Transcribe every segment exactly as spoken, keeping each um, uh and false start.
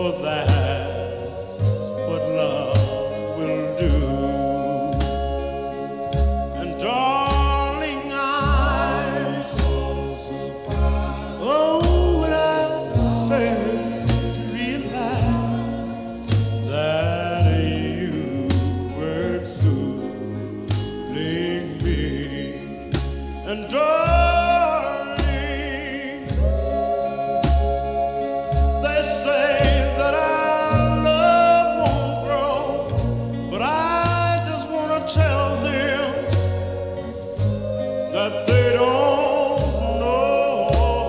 for that's what love will do. And darling, I'm so surprised. Oh, when I first realized that you were fooling me. And darling, they say that our love won't grow, but I just want to tell them that they don't know.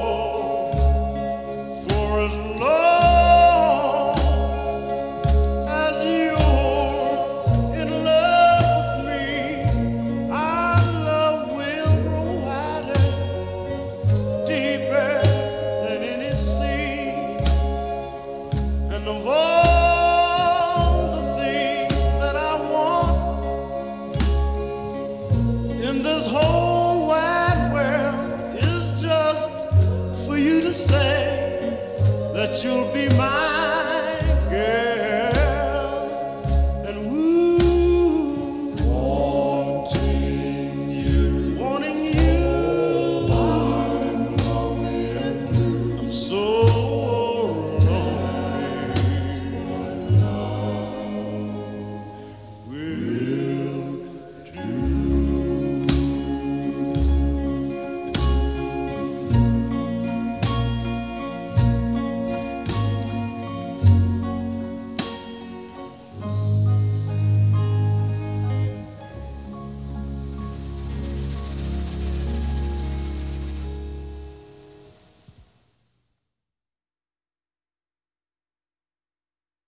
For as long as you're in love with me, our love will grow wider, deeper than any sea. And of all the things that I want in this whole wide world is just for you to say that you'll be my girl.